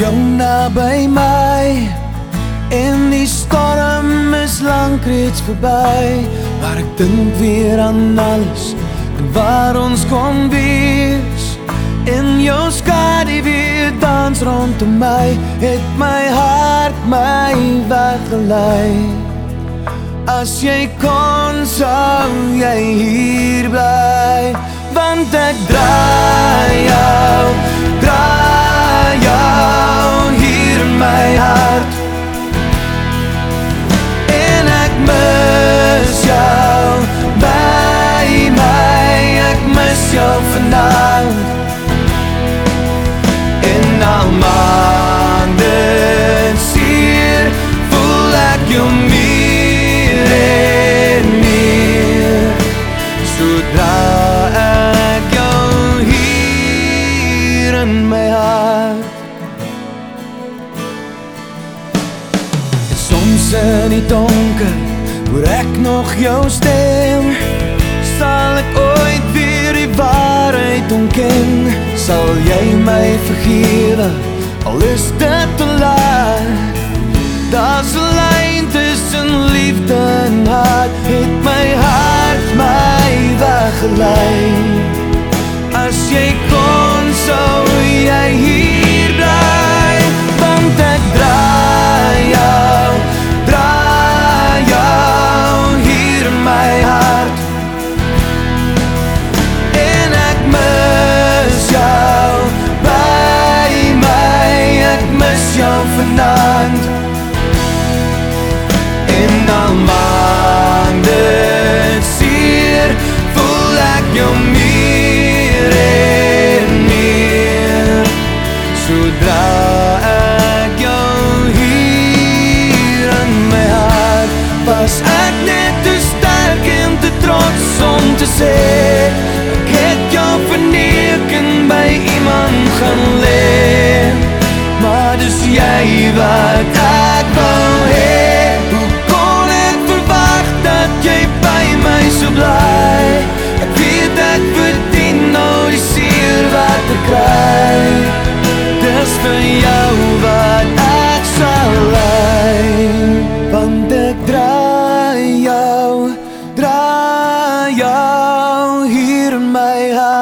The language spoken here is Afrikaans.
jou na by my en die storm is lank reeds verby, maar ek dink weer aan alles en waar ons kon wees. En jou skadu weer dans rondom my, het my hart my weggelei. As jy kon, sou jy hier bly, want ek draai jou hier in my hart. En ek mis jou by my, ek mis jou vanavond. En al maanden seer, voel ek jou meer en meer, sodra ek jou hier in my hart. En soms in die donker hoor ek nog jou stem, sal ek ooit weer die waarheid ontken? Sal jy my vergewe, al is dit te laat? Daar's 'n lyn tussen liefde en haat, het my hart my weggelei. As jy kon, sou jy hier bly, want ek draai jou hier in my hart. En ek mis jou by my, ek mis jou vanaand. En al maanden seer, voel ek jou meer en meer, sodra ek jou hier in my hart. Was ek net te sterk en te trots om te sê, ek het jou verneek by iemand gaan lê, maar dis jy wat ek wou hê. Hoe kon ek verwag dat jy by my so bly? Ek weet ek verdien nou die seer wat ek kry, dis vir jou wat ek sal ly, want ek draai jou hier in my hart.